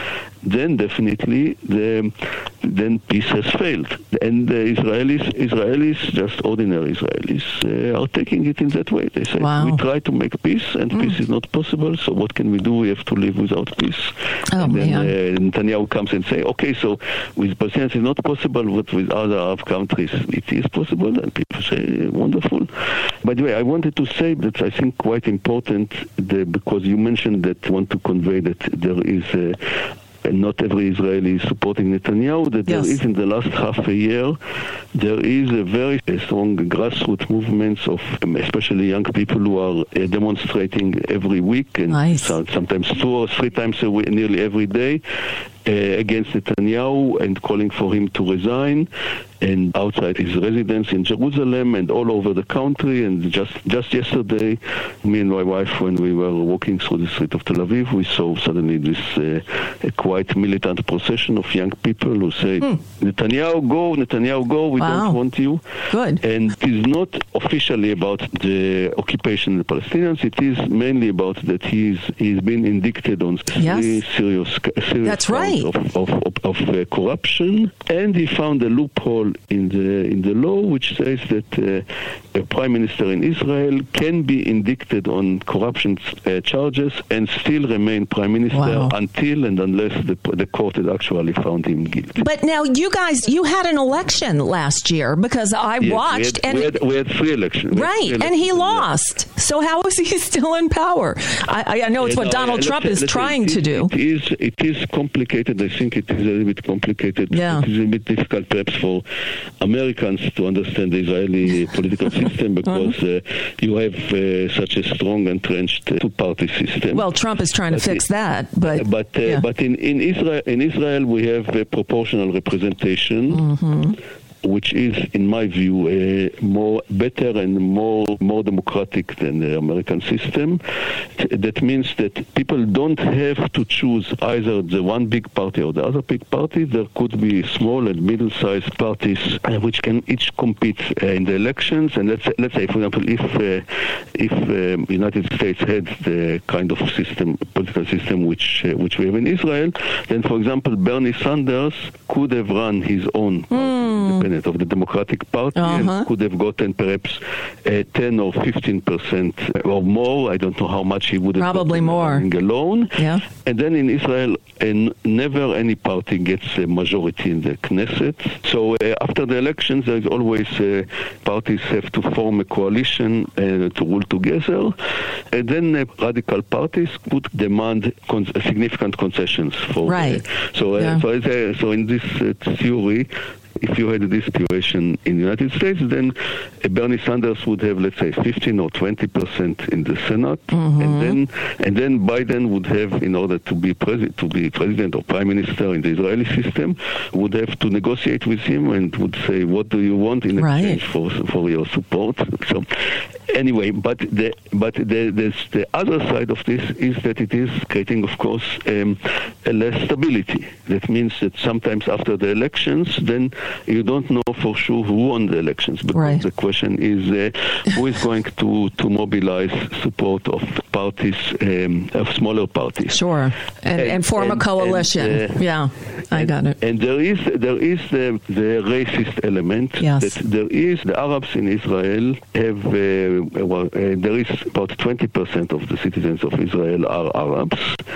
then definitely the then peace has failed. And the Israelis, Israelis, just ordinary Israelis, uh, are taking it in that way. They say, wow. we try to make peace, and mm. peace is not possible, so what can we do? We have to live without peace. Oh, and then uh, Netanyahu comes and say, okay, so with Palestinians it's not possible, but with other Arab countries it is possible, and people say, wonderful. By the way, I wanted to say that I think quite important, the, because you mentioned that you want to convey that there is a and not every Israeli is supporting Netanyahu, that yes. there is in the last half a year, there is a very strong grassroots movements of um, especially young people who are uh, demonstrating every week and nice. sometimes two or three times a week, nearly every day, uh, against Netanyahu and calling for him to resign. And outside his residence in Jerusalem and all over the country. And just just yesterday, me and my wife, when we were walking through the street of Tel Aviv, we saw suddenly this uh, a quite militant procession of young people who say, hmm. Netanyahu, go, Netanyahu, go, we wow. don't want you. Good. And it is not officially about the occupation of the Palestinians. It is mainly about that he's he's been indicted on yes. three serious, serious That's right. of, of, of, of uh, corruption, and he found a loophole in the in the law which says that uh, a prime minister in Israel can be indicted on corruption uh, charges and still remain prime minister wow. until and unless the the court has actually found him guilty. But now you guys, you had an election last year because I yes, watched, we had, and we had, we had three elections, right, three elections, and he lost. Yeah. So how is he still in power? I, I know it's uh, what no, Donald uh, Trump is trying it, to do. It is it is complicated. I think it is a little bit complicated. Yeah. It is a bit difficult perhaps for Americans to understand the Israeli political system because uh, you have uh, such a strong entrenched uh, two-party system. Well, Trump is trying but to fix it, that, but but uh, yeah. but in, in Israel in Israel we have a proportional representation. Mm-hmm. Which is, in my view, uh, more better and more more democratic than the American system. That means that people don't have to choose either the one big party or the other big party. There could be small and middle-sized parties uh, which can each compete uh, in the elections. And let's say, let's say, for example, if uh, if um, the United States had the kind of system, political system which uh, which we have in Israel, then, for example, Bernie Sanders could have run his own party. Mm. Of the Democratic Party uh-huh. and could have gotten perhaps uh, ten or fifteen percent or more. I don't know how much he would have probably more alone. Yeah. And then in Israel, and never any party gets a majority in the Knesset. So uh, after the elections, there is always uh, parties have to form a coalition uh, to rule together, and then uh, radical parties could demand con- significant concessions for. Right. Uh, so, uh, yeah. so, uh, so in this uh, theory. If you had this situation in the United States, then uh, Bernie Sanders would have, let's say, fifteen or twenty percent in the Senate, mm-hmm. and then and then Biden would have, in order to be president, to be president or prime minister in the Israeli system, would have to negotiate with him and would say, "What do you want in exchange right. for for your support?" So, anyway, but the but the the, the other side of this is that it is creating, of course, um, a less stability. That means that sometimes after the elections, then you don't know for sure who won the elections, because right. the question is uh, who is going to, to mobilize support of parties, um, of smaller parties. Sure, and, and, and form and, a coalition. And, uh, yeah, I and, got it. And there is there is the, the racist element. Yes. That there is the Arabs in Israel have uh, well, uh, there is about twenty percent of the citizens of Israel are Arabs,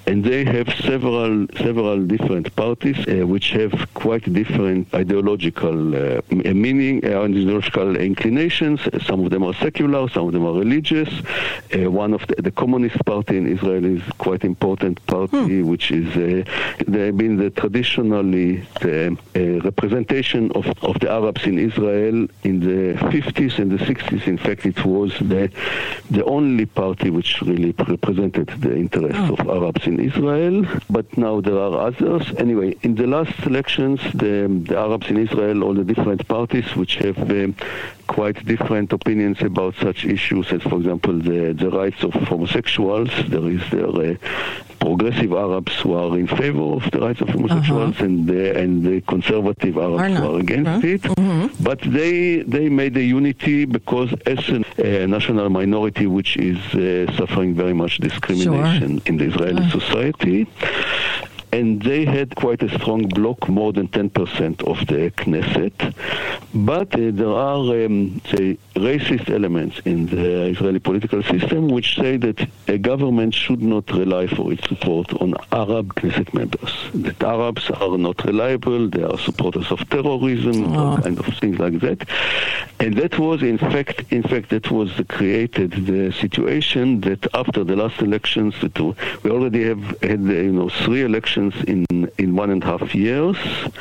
and they have several several different parties uh, which have quite different ideological uh, meaning, uh, ideological inclinations. Some of them are secular, some of them are religious. Uh, one of the, the Communist Party in Israel is quite important party, hmm. which is uh, they've been the traditionally the uh, representation of, of the Arabs in Israel in the fifties and the sixties. In fact, it was the the only party which really represented the interests oh. of Arabs in Israel. But now there are others. Anyway, in the last elections, the, the Arabs in Israel, all the different parties which have um, quite different opinions about such issues as, for example, the, the rights of homosexuals. There is there uh, progressive Arabs who are in favor of the rights of homosexuals, uh-huh. and the and the conservative Arabs who are against uh-huh. it. Mm-hmm. But they they made a unity because as a uh, national minority which is uh, suffering very much discrimination sure. in the Israeli uh-huh. society. And they had quite a strong bloc, more than ten percent of the Knesset. But uh, there are, um, say, racist elements in the Israeli political system which say that a government should not rely for its support on Arab Knesset members. That Arabs are not reliable, they are supporters of terrorism, all kind of things like that. And that was, in fact, in fact, that was created the situation that after the last elections, that we already have had, you know, three elections in in one and a half years,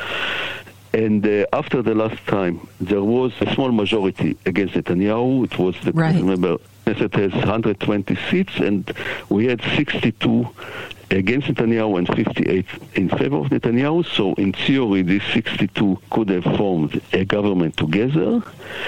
and uh, after the last time there was a small majority against Netanyahu. It was the right. remember Knesset has one hundred twenty seats, and we had sixty-two against Netanyahu and fifty-eight in favor of Netanyahu. So in theory, these sixty-two could have formed a government together.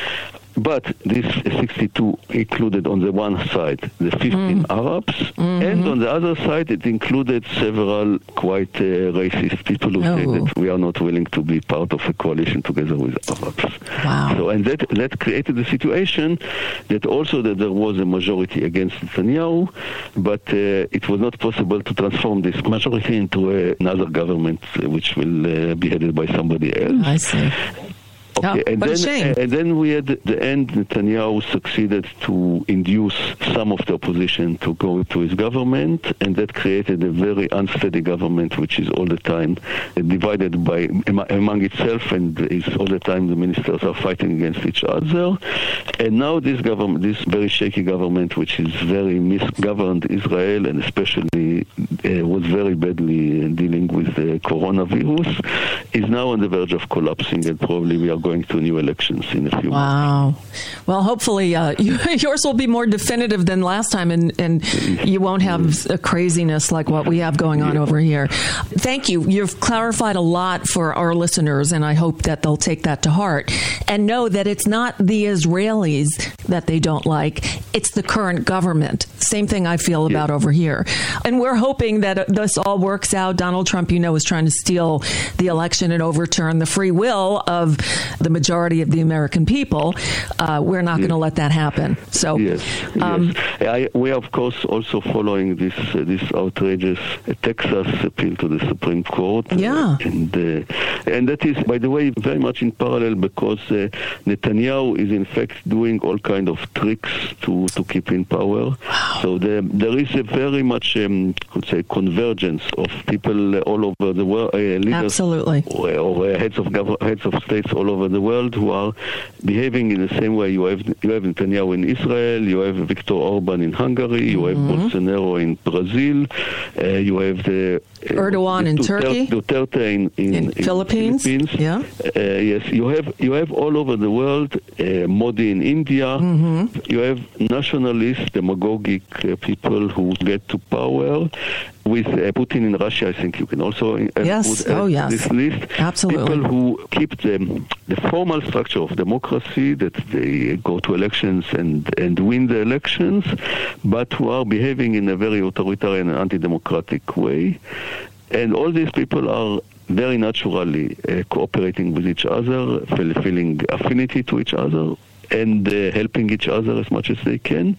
But this sixty-two included on the one side the fifteen mm. Arabs, mm-hmm. and on the other side it included several quite uh, racist people who oh. say that we are not willing to be part of a coalition together with Arabs. Wow. So, and that that created the situation that also that there was a majority against Netanyahu, but uh, it was not possible to transform this majority into uh, another government uh, which will uh, be headed by somebody else. I see. Okay, oh, and what then a shame. and then we had the end. Netanyahu succeeded to induce some of the opposition to go to his government, and that created a very unsteady government, which is all the time divided by among itself, and is all the time the ministers are fighting against each other. And now this government, this very shaky government, which is very misgoverned Israel, and especially uh, was very badly dealing with the coronavirus, is now on the verge of collapsing, and probably we are going to new elections in a few wow. months. Wow. Well, hopefully uh, you, yours will be more definitive than last time, and, and you won't have a craziness like what we have going on yeah. over here. Thank you. You've clarified a lot for our listeners, and I hope that they'll take that to heart and know that it's not the Israelis that they don't like. It's the current government. Same thing I feel about yeah. over here. And we're hoping that this all works out. Donald Trump, you know, is trying to steal the election and overturn the free will of the majority of the American people. Uh, we're not yes. going to let that happen. So, yes, um, yes. I, we are of course also following this uh, this outrageous uh, Texas appeal to the Supreme Court. Yeah, uh, and uh, and that is, by the way, very much in parallel because uh, Netanyahu is in fact doing all kind of tricks to to keep in power. Wow. So there there is a very much um, could say convergence of people all over the world, uh, leaders absolutely, or, or uh, heads of gov- heads of states all over the world who are behaving in the same way. You have you have Netanyahu in Israel, you have Viktor Orban in Hungary, you have mm-hmm. Bolsonaro in Brazil, uh, you have the uh, Erdogan in Duterte, Turkey, Duterte in, in, in, in Philippines. Philippines. Yeah, uh, yes, you have you have all over the world. Uh, Modi in India. Mm-hmm. You have nationalist, demagogic uh, people who get to power. With uh, Putin in Russia, I think you can also uh, yes. put uh, oh, yes. this list. Absolutely. People who keep the, the formal structure of democracy, that they go to elections and, and win the elections, but who are behaving in a very authoritarian and anti-democratic way. And all these people are very naturally uh, cooperating with each other, feeling affinity to each other, and uh, helping each other as much as they can.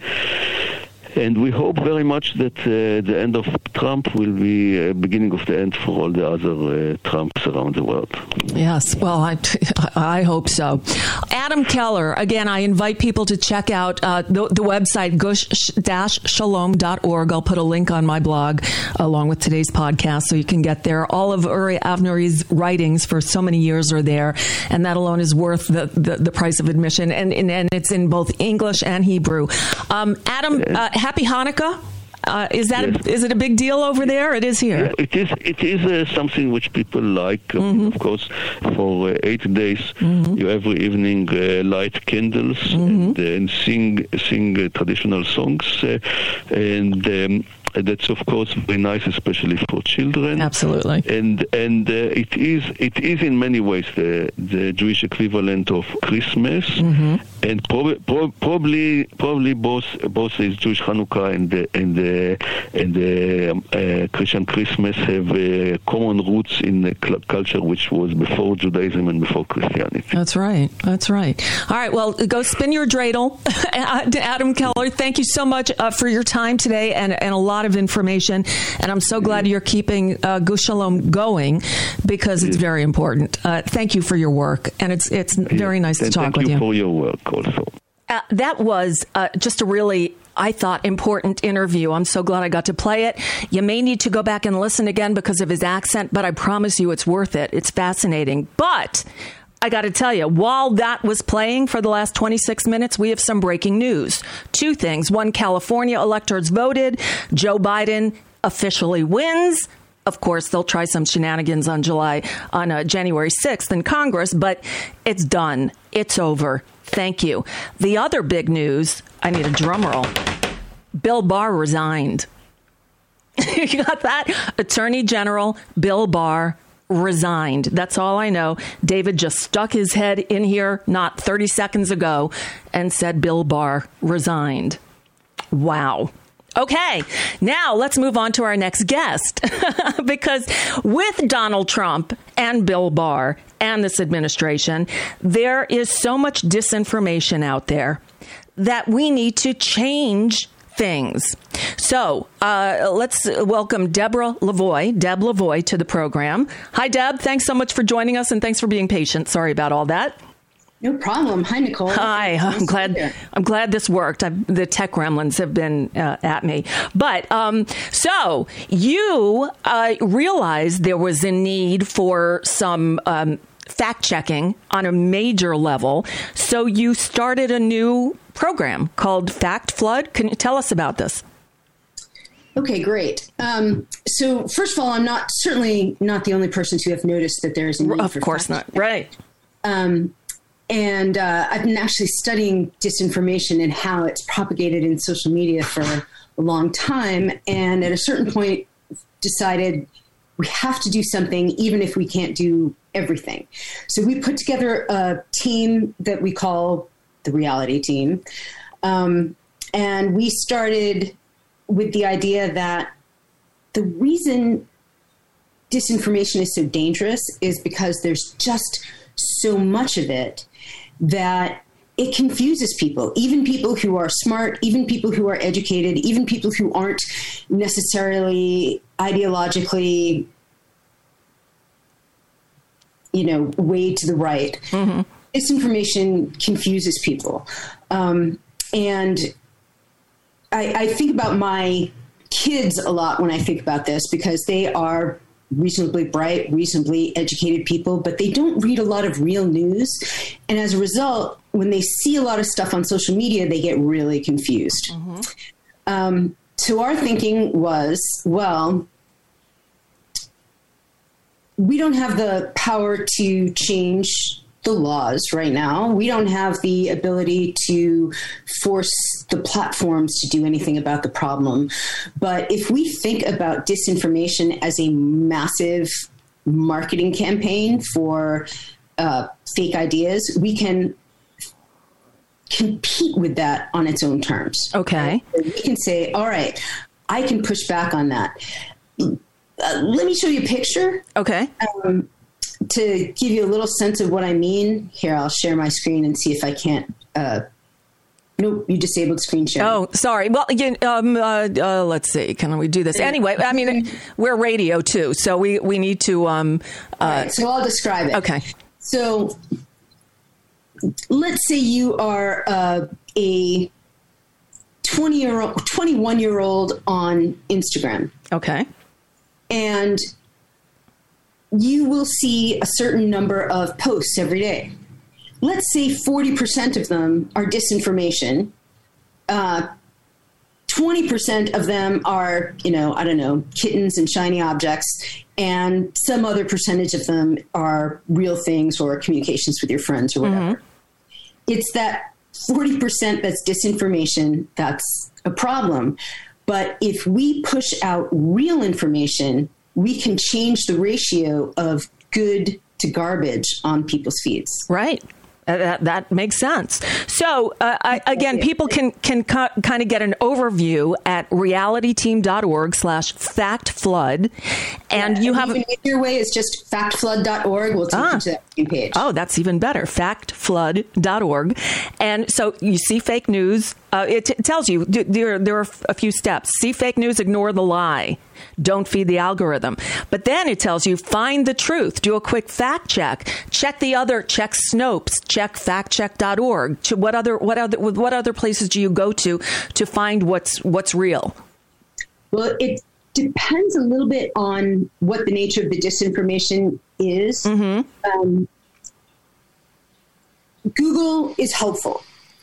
And we hope very much that uh, the end of Trump will be a beginning of the end for all the other uh, Trumps around the world. Yes, well, I, I hope so. Adam Keller, again, I invite people to check out uh, the, the website, gush dash shalom dot org. I'll put a link on my blog along with today's podcast so you can get there. All of Uri Avneri's writings for so many years are there, and that alone is worth the, the, the price of admission. And, and, and it's in both English and Hebrew. Um, Adam, uh, happy Hanukkah. Uh, is that yes. a, is it a big deal over there? It is here. Yeah, it is. It is uh, something which people like. Mm-hmm. Of course, for uh, eight days, mm-hmm. you every evening uh, light candles mm-hmm. and, uh, and sing sing uh, traditional songs, uh, and um, that's of course very nice, especially for children. Absolutely. And and uh, it is it is in many ways the the Jewish equivalent of Christmas, mm-hmm. and prob- pro- probably probably both both is Jewish Hanukkah and the, and the, and the um, uh, Christian Christmas have uh, common roots in the cl- culture which was before Judaism and before Christianity. That's right. That's right. All right. Well, go spin your dreidel, Adam Keller. Thank you so much uh, for your time today and and a lot of information, and I'm so glad you're keeping uh, Gush Shalom going because it's very important. Uh, thank you for your work, and it's it's very nice to talk with you. Thank you for your work also. Uh, that was uh, just a really, I thought, important interview. I'm so glad I got to play it. You may need to go back and listen again because of his accent, but I promise you it's worth it. It's fascinating. But I got to tell you, while that was playing for the last twenty-six minutes, we have some breaking news. Two things. One, California electors voted. Joe Biden officially wins. Of course, they'll try some shenanigans on July, on uh, January sixth in Congress, but it's done. It's over. Thank you. The other big news, I need a drum roll. Bill Barr resigned. You got that? Attorney General Bill Barr resigned. That's all I know. David just stuck his head in here not thirty seconds ago and said Bill Barr resigned. Wow. Okay, now let's move on to our next guest because with Donald Trump and Bill Barr and this administration, there is so much disinformation out there that we need to change things. So uh, let's welcome Deborah Lavoie, Deb Lavoie, to the program. Hi, Deb. Thanks so much for joining us, and thanks for being patient. Sorry about all that. No problem. Hi, Nicole. Hi. Nice I'm glad. I'm glad this worked. I've, the tech gremlins have been uh, at me. But um, so you uh, realized there was a need for some um, fact checking on a major level. So you started a new program called Fact Flood. Can you tell us about this? Okay, great. Um, so first of all, I'm not certainly not the only person to have noticed that there is a need of for course fact not. Right. Um, and uh, I've been actually studying disinformation and how it's propagated in social media for a long time. And at a certain point, decided we have to do something, even if we can't do everything. So we put together a team that we call the Reality Team. Um, and we started with the idea that the reason disinformation is so dangerous is because there's just so much of it that it confuses people, even people who are smart, even people who are educated, even people who aren't necessarily ideologically, you know, weighed to the right. Mm-hmm. Disinformation confuses people. Um, and I, I think about my kids a lot when I think about this because they are reasonably bright, reasonably educated people, but they don't read a lot of real news. And as a result, when they see a lot of stuff on social media, they get really confused. Mm-hmm. Um, so our thinking was, well, we don't have the power to change the laws right now. We don't have the ability to force the platforms to do anything about the problem. But if we think about disinformation as a massive marketing campaign for uh, fake ideas, we can compete with that on its own terms. Okay. So we can say, all right, I can push back on that. Uh, let me show you a picture. Okay. Um, to give you a little sense of what I mean, here, I'll share my screen and see if I can't. Uh, nope, you disabled screen share. Oh, sorry. Well, again, um, uh, uh, let's see. Can we do this? Anyway, I mean, we're radio too, so we, we need to. Um, uh, right, so I'll describe it. Okay. So let's say you are uh, a twenty year old, twenty-one year old on Instagram. Okay. And you will see a certain number of posts every day. Let's say forty percent of them are disinformation. Uh, twenty percent of them are, you know, I don't know, kittens and shiny objects. And some other percentage of them are real things or communications with your friends or whatever. Mm-hmm. It's that forty percent that's disinformation that's a problem. But if we push out real information, we can change the ratio of good to garbage on people's feeds. Right. Uh, that, that makes sense. So, uh, I, again, people can can co- kind of get an overview at realityteam.org slash factflood. And yeah, you and have... Even easier way is just factflood dot org. We'll take ah. you to that same page. Oh, that's even better. factflood dot org. And so you see fake news. Uh, it, t- it tells you there, there are a few steps. See fake news, ignore the lie. Don't feed the algorithm. But then it tells you find the truth. Do a quick fact check. Check the other. Check Snopes. Check fact check dot org. To what other what other what other places do you go to to find what's what's real? Well, it depends a little bit on what the nature of the disinformation is. Mm-hmm. Um, Google is helpful,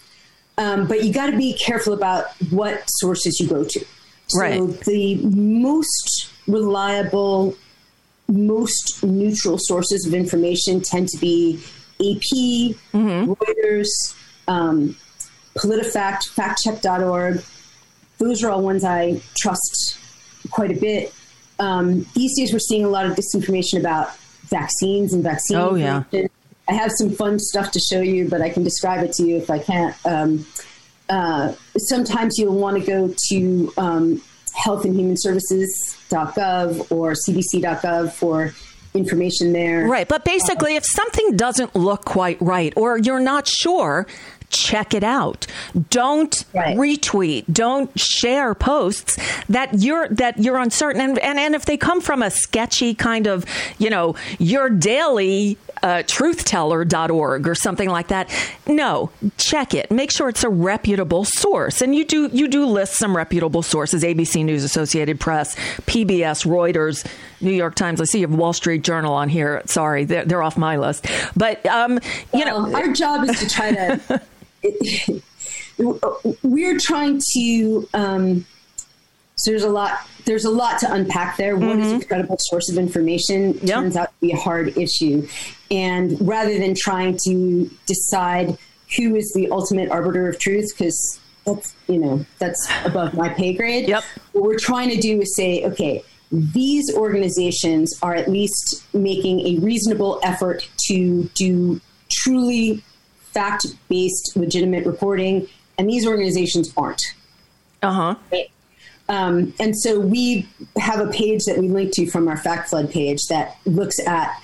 um, but you got to be careful about what sources you go to. So right. the most reliable, most neutral sources of information tend to be A P, mm-hmm. Reuters, um, PolitiFact, fact check dot org. Those are all ones I trust quite a bit. Um, these days we're seeing a lot of disinformation about vaccines and vaccine oh, information. Yeah. I have some fun stuff to show you, but I can describe it to you if I can't. Um, Uh, sometimes you'll want to go to um, health and human services dot gov or c d c dot gov for information there. Right. But basically, uh, if something doesn't look quite right or you're not sure, check it out. Don't right. retweet. Don't share posts that you're that you're uncertain. And, and and if they come from a sketchy kind of, you know, your daily uh, truth teller dot org or something like that, no, check it. Make sure it's a reputable source. And you do you do list some reputable sources: A B C News, Associated Press, P B S, Reuters, New York Times. I see you have Wall Street Journal on here. Sorry, they're, they're off my list. But um, you well, know, our job is to try to. It, we're trying to um, so there's a lot there's a lot to unpack there. Mm-hmm. What is a credible source of information yep. turns out to be a hard issue, and rather than trying to decide who is the ultimate arbiter of truth, because that's you know that's above my pay grade, yep. what we're trying to do is say, okay, these organizations are at least making a reasonable effort to do truly fact-based, legitimate reporting, and these organizations aren't. Uh-huh. Right? Um, and so we have a page that we link to from our FactFlood page that looks at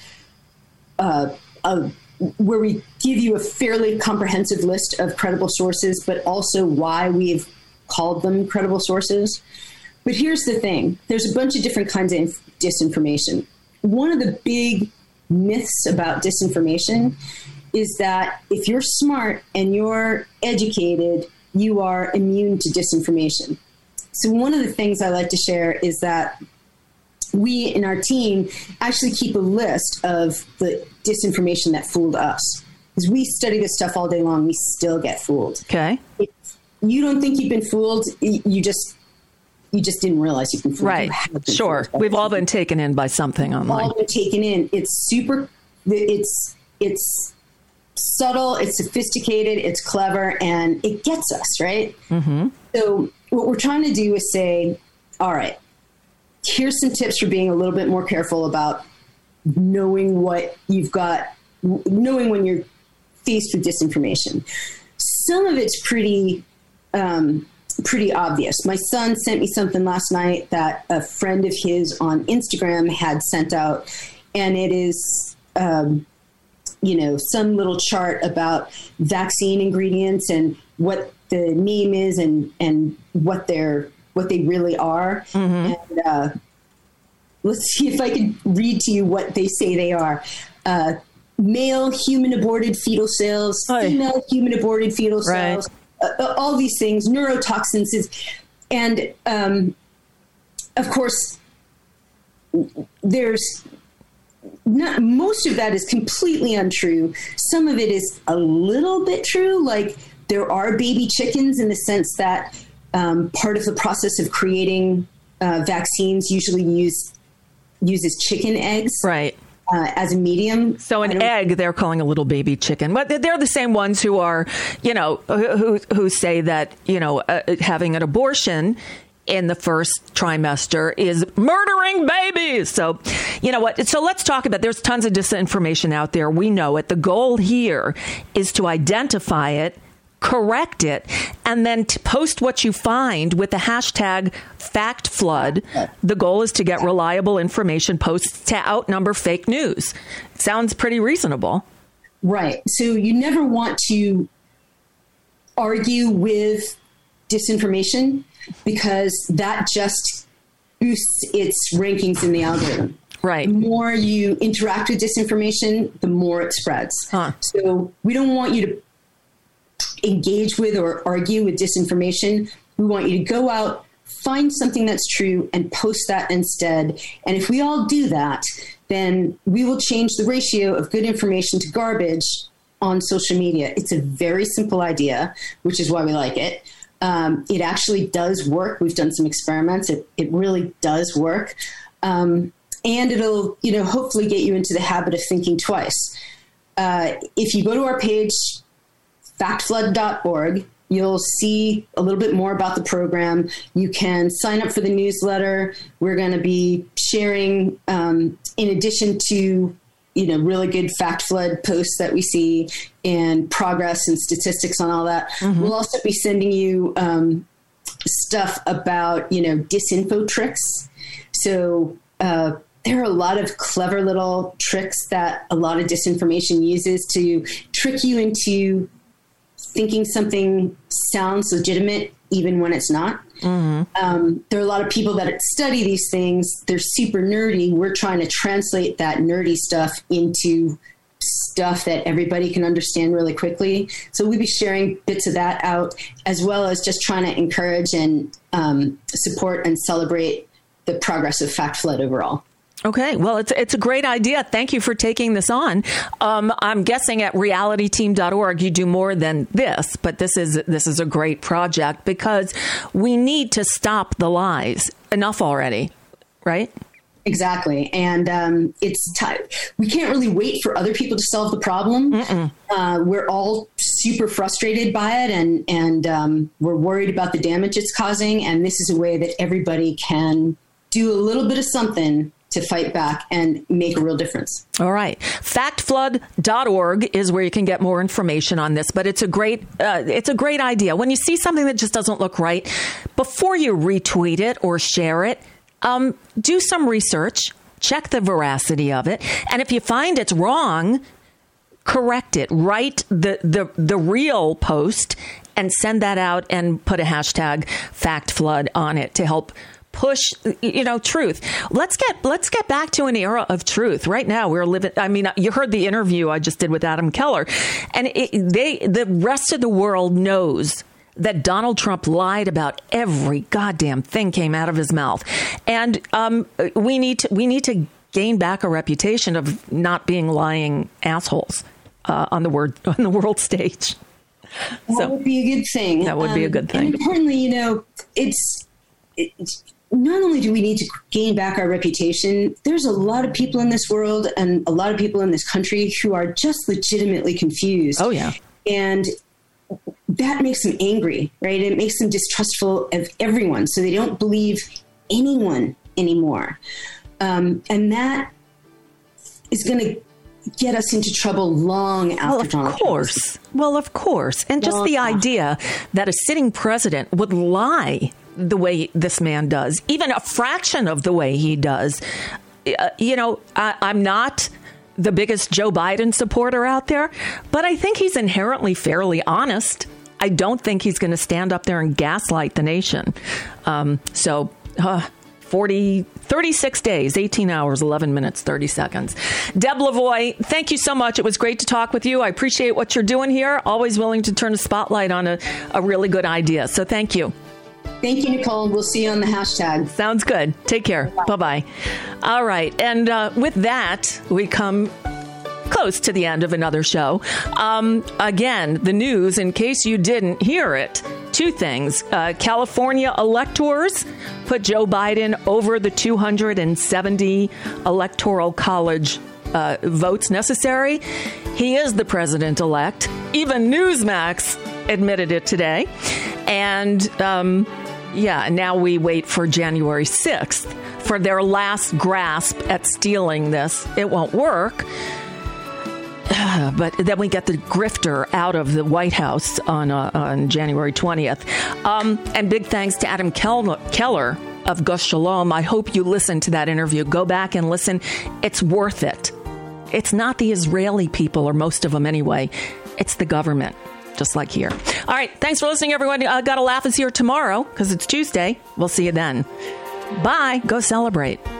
uh, a, where we give you a fairly comprehensive list of credible sources, but also why we've called them credible sources. But here's the thing. There's a bunch of different kinds of disinformation. One of the big myths about disinformation is that if you're smart and you're educated, you are immune to disinformation. So one of the things I like to share is that we in our team actually keep a list of the disinformation that fooled us. Because we study this stuff all day long, we still get fooled. Okay. If you don't think you've been fooled, you just you just didn't realize you've been fooled. Right. Sure. We've all been taken in by something online. All been taken in. It's super. It's it's. subtle, it's sophisticated, it's clever, and it gets us, right? Mm-hmm. So what we're trying to do is say, all right, here's some tips for being a little bit more careful about knowing what you've got, knowing when you're faced with disinformation. Some of it's pretty, um, pretty obvious. My son sent me something last night that a friend of his on Instagram had sent out, and it is... Um, you know, some little chart about vaccine ingredients and what the name is and, and what they're, what they really are. Mm-hmm. And uh, let's see if I can read to you what they say they are. Uh, male human aborted fetal cells, female human aborted fetal right. cells, uh, all these things, neurotoxins. And um, of course, there's not, most of that is completely untrue. Some of it is a little bit true. Like there are baby chickens in the sense that um, part of the process of creating uh, vaccines usually use uses chicken eggs. Right. Uh, as a medium. So an egg, they're calling a little baby chicken. But they're the same ones who are, you know, who who say that, you know, uh, having an abortion in the first trimester is murdering babies. So, you know what? So let's talk about, there's tons of disinformation out there. We know it. The goal here is to identify it, correct it, and then to post what you find with the hashtag fact flood. The goal is to get reliable information posts to outnumber fake news. Sounds pretty reasonable. Right. So you never want to argue with disinformation because that just boosts its rankings in the algorithm. Right. The more you interact with disinformation, the more it spreads. Huh. So we don't want you to engage with or argue with disinformation. We want you to go out, find something that's true, and post that instead. And if we all do that, then we will change the ratio of good information to garbage on social media. It's a very simple idea, which is why we like it. Um, it actually does work. We've done some experiments. It, it really does work. Um, and it'll, you know, hopefully get you into the habit of thinking twice. Uh, if you go to our page, fact flood dot org, you'll see a little bit more about the program. You can sign up for the newsletter. We're going to be sharing, um, in addition to, you know, really good fact flood posts that we see and progress and statistics on all that. Mm-hmm. We'll also be sending you um, stuff about, you know, disinfo tricks. So uh, there are a lot of clever little tricks that a lot of disinformation uses to trick you into thinking something sounds legitimate even when it's not. Mm-hmm. Um, there are a lot of people that study these things. They're super nerdy. We're trying to translate that nerdy stuff into stuff that everybody can understand really quickly. So we'll be sharing bits of that out, as well as just trying to encourage and um, support and celebrate the progress of Fact Flood overall. Okay, well, it's it's a great idea. Thank you for taking this on. Um, I'm guessing at reality team dot org you do more than this, but this is this is a great project because we need to stop the lies. Enough already, right? Exactly, and um, it's t- we can't really wait for other people to solve the problem. Uh, we're all super frustrated by it, and and um, we're worried about the damage it's causing. And this is a way that everybody can do a little bit of something to fight back and make a real difference. All right. fact flood dot org is where you can get more information on this, but it's a great uh, it's a great idea. When you see something that just doesn't look right, before you retweet it or share it, um, do some research, check the veracity of it, and if you find it's wrong, correct it. Write the, the, the real post and send that out and put a hashtag FactFlood on it to help push, you know, truth. Let's get let's get back to an era of truth. Right now, we're living. I mean, you heard the interview I just did with Adam Keller, and it, they the rest of the world knows that Donald Trump lied about every goddamn thing came out of his mouth, and um, we need to we need to gain back a reputation of not being lying assholes uh, on the word on the world stage. That so, would be a good thing. That would um, be a good thing. And importantly, you know, it's. it's not only do we need to gain back our reputation, there's a lot of people in this world and a lot of people in this country who are just legitimately confused. Oh, yeah. And that makes them angry, right? It makes them distrustful of everyone. So they don't believe anyone anymore. Um, and that is going to get us into trouble long after well, of Donald course. Trump. Well, of course. And just long the after. idea that a sitting president would lie the way this man does, even a fraction of the way he does. Uh, you know, I, I'm not the biggest Joe Biden supporter out there, but I think he's inherently fairly honest. I don't think he's going to stand up there and gaslight the nation. Um, so uh, forty, thirty-six days, eighteen hours, eleven minutes, thirty seconds. Deb Lavoie, thank you so much. It was great to talk with you. I appreciate what you're doing here. Always willing to turn a spotlight on a, a really good idea. So thank you. Thank you, Nicole. We'll see you on the hashtag. Sounds good. Take care. Bye-bye. Bye-bye. All right. And uh, with that, we come close to the end of another show. Um, again, the news, in case you didn't hear it, two things. Uh, California electors put Joe Biden over the two hundred seventy electoral college uh, votes necessary. He is the president-elect. Even Newsmax admitted it today. And, um, yeah, now we wait for January sixth for their last grasp at stealing this. It won't work. But then we get the grifter out of the White House on uh, on January twentieth. Um, and big thanks to Adam Kel- Keller of Gush Shalom. I hope you listened to that interview. Go back and listen. It's worth it. It's not the Israeli people, or most of them anyway. It's the government, just like here. All right. Thanks for listening, everyone. Uh, Gotta Laugh is here tomorrow because it's Tuesday. We'll see you then. Bye. Go celebrate.